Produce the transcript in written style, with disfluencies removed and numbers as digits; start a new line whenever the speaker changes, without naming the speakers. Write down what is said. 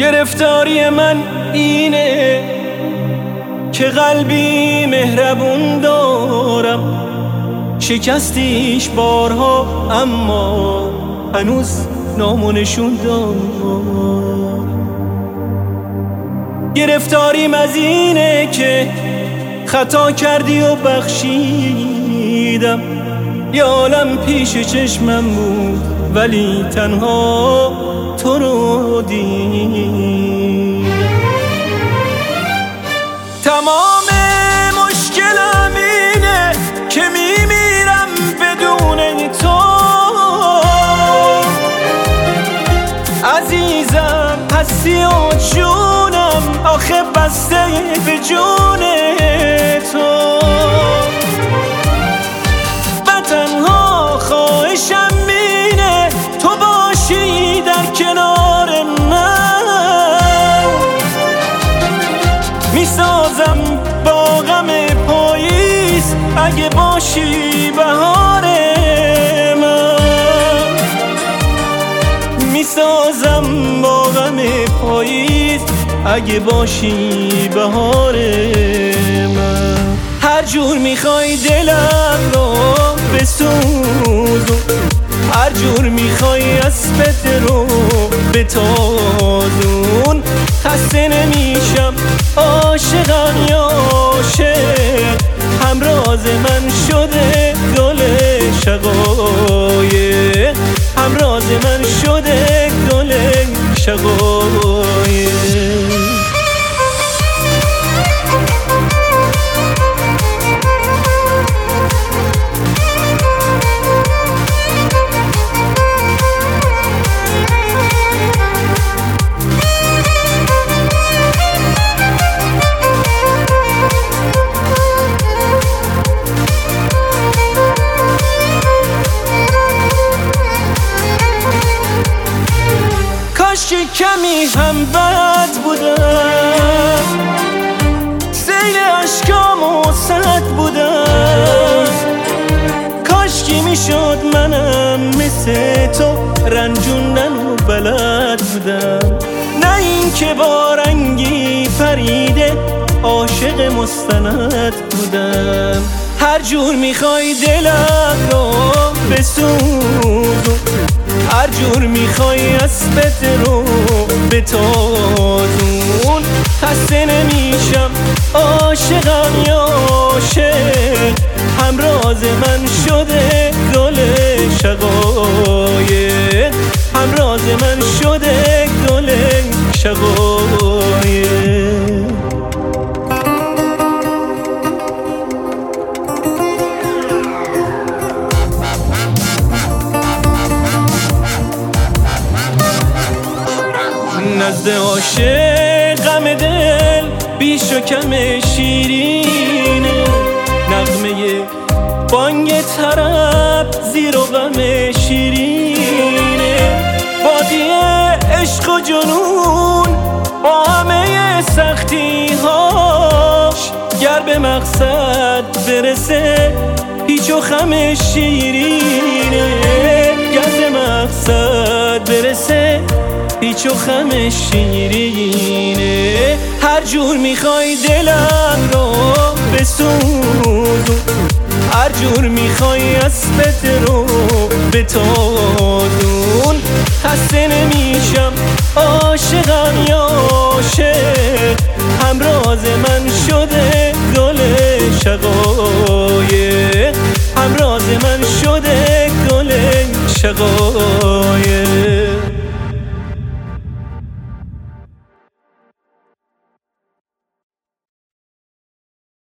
گرفتاری من اینه که قلبی مهربون دارم، شکستیش بارها اما هنوز نام و نشون دارم. گرفتاریم از اینه که خطا کردی و بخشیدم، یه عالم پیش چشمم بود ولی تنها تو رو دیدم. تمام مشکلم اینه که میمیرم بدون تو، عزیزم هستی و جونم آخه بسته به جون تو. و تنها خواهشم اینه تو باشی در کنار من، میسازم با غم پاییز اگه باشی بهار من، میسازم با غم پاییز اگه باشی بهار من. هر جور میخوای دلم رو بسوزون، هر جور میخوای اسبت رو بتازون، خسته نمیشم عاشقم یا عاشق، همراز من شده گل شقایق، همراز من شده گل شقایق. کاش کمی هم بد بودم، سیل عشقامو سد بودم، کاش کی میشد منم مثل تو رنجوندن و بلد بودم، نه این که با رنگی پریده عاشق مستند بودم. هر جور میخوای دلم رو بسوزون، هر جور میخوای اسبت رو بتازون، خسته نمیشم عاشقم یا عاشق، همراز من شده گل شقایق، همراز من شده گل شقایق. نزد عاشق غم دل بیش و کم شیرینه، نغمه بانگ طرب زیر و غم شیرینه، وادی عشق و جنون با همه سختی هاش، گر به مقصد برسه هیچ و خم شیرینه، گر به مقصد برسه هیچ و خم شیرینه. هر جور میخوای دلم رو بسوزون، هر جور میخوای اسبت رو بتازون، خسته نمیشم عاشقم یا عاشق، همراز من شده گل شقایق، همراز من شده گل شقایق.